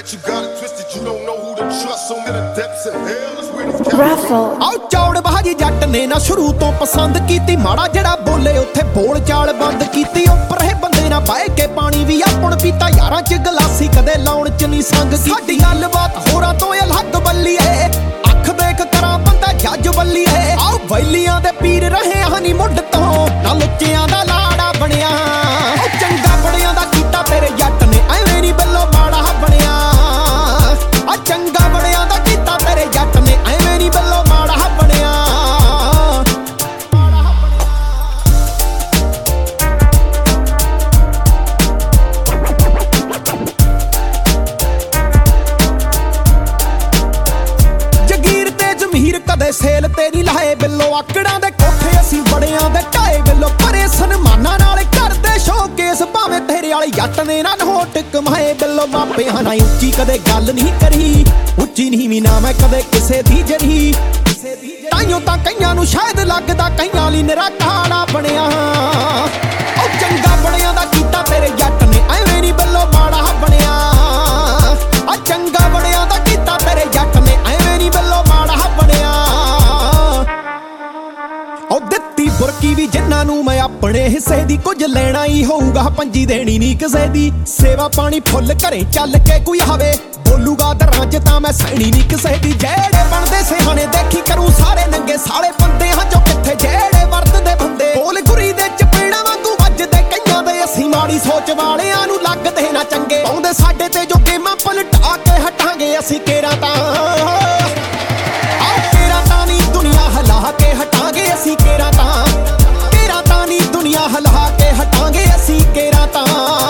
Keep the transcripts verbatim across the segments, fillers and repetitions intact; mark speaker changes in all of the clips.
Speaker 1: you got it twisted, you don't know who to trust. So many depths in hell is where the
Speaker 2: Raffle
Speaker 3: ਆਓ ਚੌੜ ਬਾਜੀ ਜੱਟ ਨੇ ਨਾ ਸ਼ੁਰੂ ਤੋਂ ਪਸੰਦ ਕੀਤੀ, ਮਾੜਾ ਜਿਹੜਾ ਬੋਲੇ ਉੱਥੇ ਬੋਲ ਚਾਲ ਬੰਦ ਕੀਤੀ। ਉੱਪਰ ਇਹ ਬੰਦੇ ਨਾ ਬਾਏ ਕੇ ਪਾਣੀ ਵੀ ਆਪਣ ਪੀਤਾ, ਯਾਰਾਂ ਚ ਗਲਾਸੀ ਕਦੇ ਲਾਉਣ ਚ ਨਹੀਂ ਸੰਗ ਸੀ। ਸਾਡੀ ਗੱਲਬਾਤ ਹੋਰਾਂ ਤੋਂ ਅਲੱਗ ਬੱਲੀਏ, ਅੱਖ ਦੇਖ ਕਰਾਂ ਬੰਦਾ ਜੱਜ ਬੱਲੀਏ। ਆਓ ਵੈਲੀਆਂ ਦੇ ਪੀਰ ਰਹੇ ਹਨੀ ਮੁੱਢ ਤੋਂ, ਨਾ ਲੁੱਚਿਆਂ ਦਾ ਲਾੜਾ ਬਣਿਆ। ਉਹ ਚੰਗਾ ਬੜਿਆਂ ਦਾ ਕੀਤਾ ਤੇਰੇ ਜੱਟ ਨੇ, ਐਵੇਂ ਨਹੀਂ ਬੱਲੋ ਮਾੜਾ ਬਣਿਆ। ਆ ਚੰਗਾ ਬੜਿਆਂ ਦਾ ਕੀਤਾ ਤੇਰੇ ਜੱਟ ਨੇ, ਐਵੇਂ ਨਹੀਂ ਬੱਲੋ ਮਾੜਾ ਬਣਿਆ। ਜਗੀਰ ਤੇ ਜ਼ਮੀਰ ਕਦੇ ਸੇਲ ਤੇ ਨਹੀਂ ਲਾਏ ਬਿੱਲੋ, ਆਕੜਾਂ ਦੇ ਕੋਠੇ ਅਸੀਂ ਬੜਿਆਂ ਦੇ ਢਾਏ ਬਿੱਲੋ। ਪਰੇ ਸਨਮਾਨਾਂ ਨਾਲ ਕਰਦੇ ਸ਼ੋਕੇਸ, ਭਾਵੇਂ ਤੇਰੇ ਵਾਲੇ ਜੱਟ ਨੇ ਨਾ ਨੋਟ ਕਮਾਏ ਬਿੱਲੋ। ਮਾਪਿਆਂ ਨਾਲ ਉੱਚੀ ਕਦੇ ਗੱਲ ਨਹੀਂ ਕਰੀ, ਉੱਚੀ ਨਹੀਂ ਵੀ ਨਾ ਮੈਂ ਕਦੇ ਕਿਸੇ ਦੀ ਜਰੀ। ਤਾਈਓ ਤਾਂ ਕਈਆਂ ਨੂੰ ਸ਼ਾਇਦ ਲੱਗਦਾ ਕਈਆਂ ਲਈ ਨਿਰਾ ਕਾਲਾ ਬਣਿਆ। ਉਹ ਚੰਗਾ ਬੜਿਆਂ ਦਾ ਕੀਤਾ ਤੇਰੇ ਜੱਟ ਨੇ, ਐਵੇਂ ਨਹੀਂ ਬੱਲੋ ਮਾੜਾ ਬਣਿਆ। ਆ ਚੰਗਾ ਬੜਿਆਂ ਦਾ ਕੀਤਾ ਤੇਰੇ ਜੱਟ ਨੇ, ਐਵੇਂ ਨਹੀਂ ਬੱਲੋ ਮਾੜਾ ਬਣਿਆ। ਉਹ ਦਿੱਤੀ ਬੁਰਕੀ ਵੀ ਜਿਨ੍ਹਾਂ ਨੂੰ ਮੈਂ ਆਪਣੇ ਹਿੱਸੇ ਦੀ, ਕੁਝ ਲੈਣਾ ਹੀ ਹੋਊਗਾ ਪੰਜੀ ਦੇਣੀ ਨਹੀਂ ਕਿਸੇ ਦੀ। ਸੇਵਾ ਪਾਣੀ ਫੁੱਲ ਘਰੇ ਚੱਲ ਕੇ ਕੋਈ ਆਵੇ, ਬੋਲੂਗਾ ਦਰਾਂ ਚ ਤਾਂ ਮੈਂ ਸੈਣੀ ਨਹੀਂ ਕਿਸੇ ਦੀ। ਜਿਹੜੇ ਬਣਦੇ ਸਿਹਾਣੇ ਦੇਖੀ ਕਰੂ ਸਾਰੇ ਨੰਗੇ, ਸਾਲੇ ਬੰਦੇ ਹਾਂ ਜੋ ਕਿੱਥੇ ਜਿਹੜੇ ਵਰਤਦੇ ਬੰਦੇ। ਬੋਲ ਗੁਰੀ ਦੇ ਚਪੇੜਾਂ ਵਾਂਗੂ ਵੱਜਦੇ ਕਈਆਂ ਦੇ, ਅਸੀਂ ਮਾੜੀ ਸੋਚ ਵਾਲਿਆਂ ਨੂੰ ਲੱਗਦੇ ਨਾ ਚੰਗੇ। ਪਾਉਂਦੇ ਸਾਡੇ ਤੇ ਜੋ ਗੇਮਾਂ ਪਲਟਾ ਕੇ ਹਟਾਂਗੇ ਅਸੀਂ ਕੇਰਾਂ ਤਾਂ। ਆਹ ਕੇਰਾਂ ਤਾਂ ਨਹੀਂ ਦੁਨੀਆ ਹਿਲਾ ਕੇ ਹਟਾਂਗੇ ਅਸੀਂ ਕੇਰਾਂ ਤਾਂ। ਕੇਰਾਂ ਤਾਂ ਨਹੀਂ ਦੁਨੀਆ ਹਿਲਾ ਕੇ ਹਟਾਂਗੇ ਅਸੀਂ ਕੇਰਾਂ ਤਾਂ।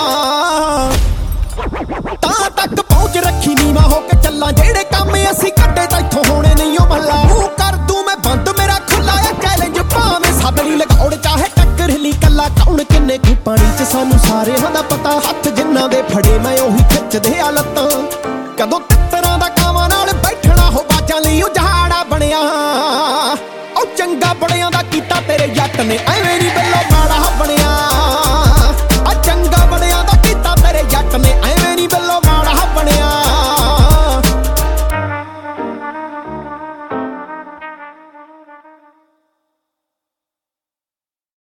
Speaker 3: ਤਾਂ ਤੱਕ ਪਹੁੰਚ ਰੱਖੀ ਨੀਵਾਂ ਹੋ ਕੇ ਚੱਲਾਂ, ਜਿਹੜੇ ਕੰਮ ਅਸੀਂ ਕੱਢੇ ਤਾਂ ਇੱਥੋਂ ਹੋਣੇ ਨਹੀਂ ਉਹ ਮੱਲਾ। ਮੂੰਹ ਕਰ ਦੂੰ ਮੈਂ ਬੰਦ ਮੇਰਾ ਖੁੱਲਾ ਆ ਚੈਲੰਜ, ਭਾਵੇਂ ਸਦਲੀ ਲਗਾਉਣ ਚਾਹੇ ਟੱਕਰ ਹਿੱਲੀ ਕੱਲਾ। ਕੌਣ ਕਿੰਨੇ ਕੁ ਪਾਣੀ ਚ ਸਾਨੂੰ ਸਾਰਿਆਂ ਦਾ ਪਤਾ, ਹੱਥ ਜਿੰਨਾਂ ਦੇ ਫੜੇ ਮੈਂ ਉਹੀ ਖਿੱਚਦੇ ਆ ਲੱਤਾਂ। ਕਦੋਂ ਤਿੱਤਰਾਂ ਦਾ ਕਾਵਾਂ ਨਾਲ ਬੈਠਣਾ ਹੋ ਬਾਜਾਂ ਲਈ ਉਜਾੜਾ ਬਣਿਆ। ਉਹ ਚੰਗਾ ਬੜਿਆਂ ਦਾ ਕੀਤਾ ਤੇਰੇ ਜੱਟ ਨੇ, ਐਵੇਂ ਨਹੀਂ